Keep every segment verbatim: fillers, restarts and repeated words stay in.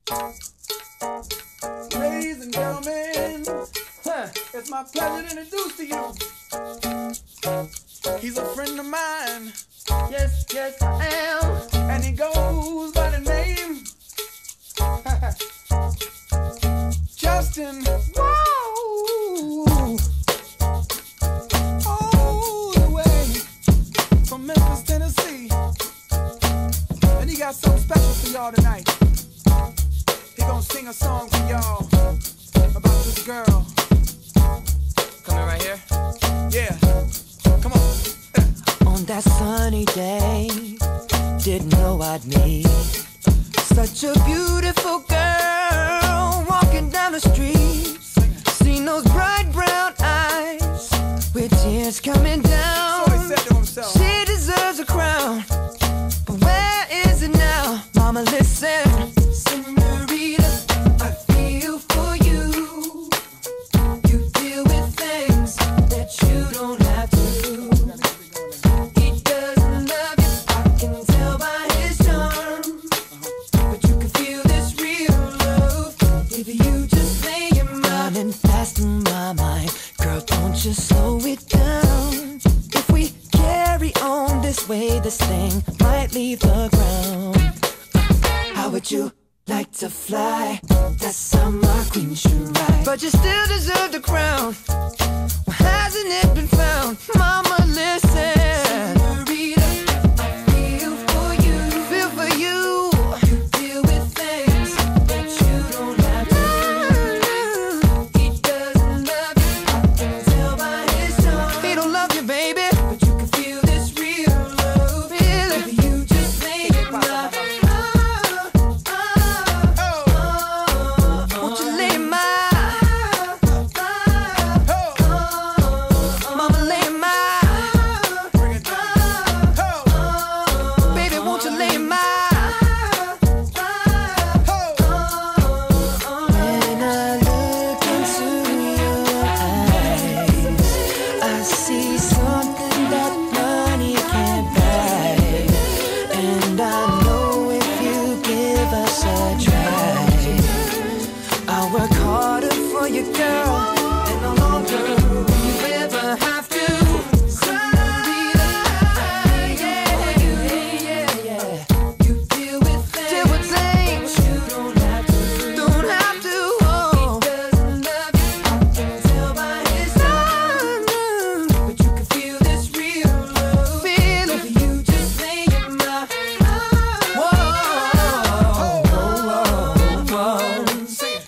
Ladies and gentlemen, huh, it's my pleasure to introduce to you. He's a friend of mine. Yes, yes, I am. And he goes by the name Justin. Whoa! All the way from Memphis, Tennessee. And he got something special for y'all tonight. He gonna sing a song for y'all about this girl. Coming right here? Yeah. Come on. On that sunny day, didn't know I'd meet such a beautiful girl walking down the street. Seen those bright brown eyes with tears coming down. So he said to himself, she deserves a crown, but where is it now? Mama, listen, senorita, I feel for you. You deal with things that you don't have to. He doesn't love you, I can tell by his charm. But you can feel this real love if you just lay your mind and fast in my mind. Girl, don't you slow it down. If we carry on this way, this thing might leave the ground. How would you like to fly? That's how my queen should ride. But you still deserve the crown. Well, hasn't it been found? Mama, listen. Senorita, I feel for you. Feel for you. You deal with things that you don't have to. He doesn't love you, I can tell by his charm. He don't love you, baby, but you can feel this real love. Feel it. If you just lay it down. Won't you lay my Mama, lay my baby, won't you lay my when I look into your eyes, I see something that money can't buy. And I know if you give us a try, I'll work harder for you, girl, and no longer will you ever have to. Senorita, yeah, yeah, yeah. You deal with things, deal with things you don't have to, don't have to. Oh. He doesn't love you, I can tell by his charm. But you can feel this real love. Feel it. If you just lay your mind. Whoa, whoa, whoa, whoa. sing it.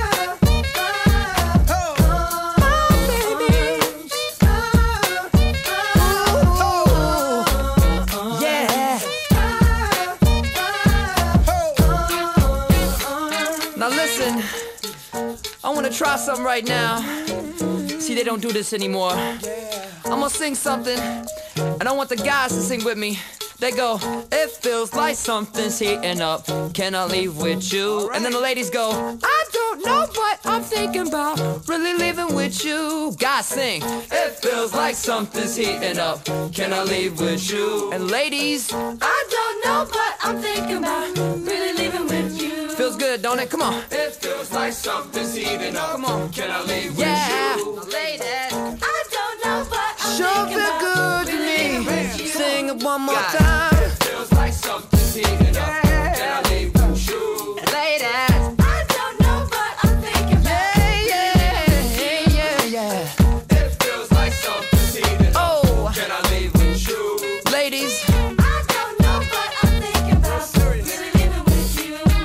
Now listen, I wanna try something right now. See, they don't do this anymore. I'm gonna sing something, and I want the guys to sing with me. They go, it feels like something's heating up. Can I leave with you? And then the ladies go, I don't know, but I'm thinking about really leaving with you. Guys sing, it feels like something's heating up. Can I leave with you? And ladies, I don't know, but I'm thinking about really leaving with you. Feels good, don't it? Come on. It feels like something's heating up. Come on. Can I leave Yeah, with you? ladies. I don't know, but I'm Sure thinking feel about good to really me. with you. Sing it one more God. time. It feels like something's heating up. Can I leave with you? Ladies. I don't know, but I'm thinking about Yeah, yeah, yeah, yeah. It feels like something's heating up. Oh, Can I leave with you? ladies. I don't know, but I'm thinking about really living with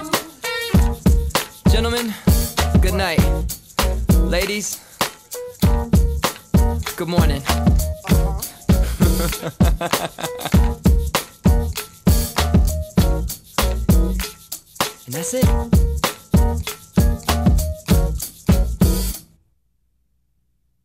you. Gentlemen, good night. Ladies, good morning. And that's it.